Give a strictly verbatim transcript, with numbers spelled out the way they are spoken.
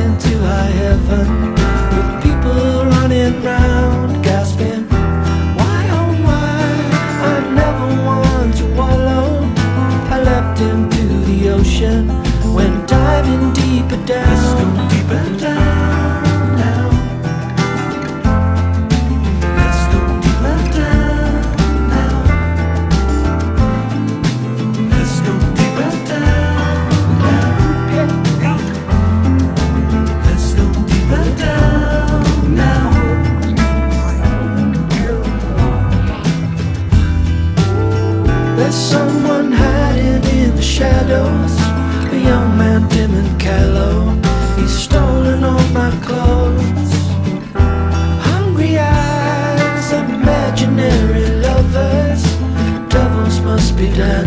into high heaven, with people running round gasping, why oh why? I'm never one to wallow. I leapt into the ocean, went diving deeper down. Let's go deeper down now. Let's go deeper down now. Let's go deeper down now. Let's go deeper down now. There's someone hiding in the shadows, a young man dim and callow. He's stolen all my clothes. Hungry eyes of imaginary lovers, devils must be dancing.